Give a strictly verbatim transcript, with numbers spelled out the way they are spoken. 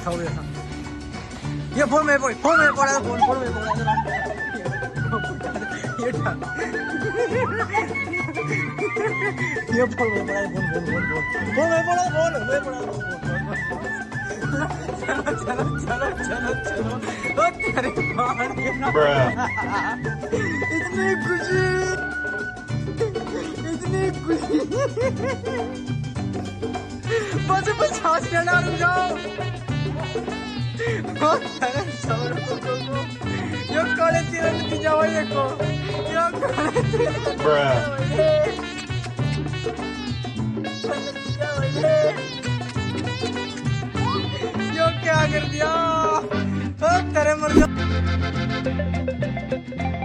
बैठा हुआ था। ये फोन में पड़ फोन में पड़ा फोन फोन में पड़ा ये ये फोन में पड़ा फोन फोन फोन फोन में पड़ा फोन में पड़ा चलो चलो चलो चलो चलो ओ तेरे बाहर के इतनी खुशी इतनी खुशी बस बस सांस लेना रुक जाओ। यो कडेतिर नतिजा भएको यो कडेतिर यो क्या कर दिया तेरे मर जा।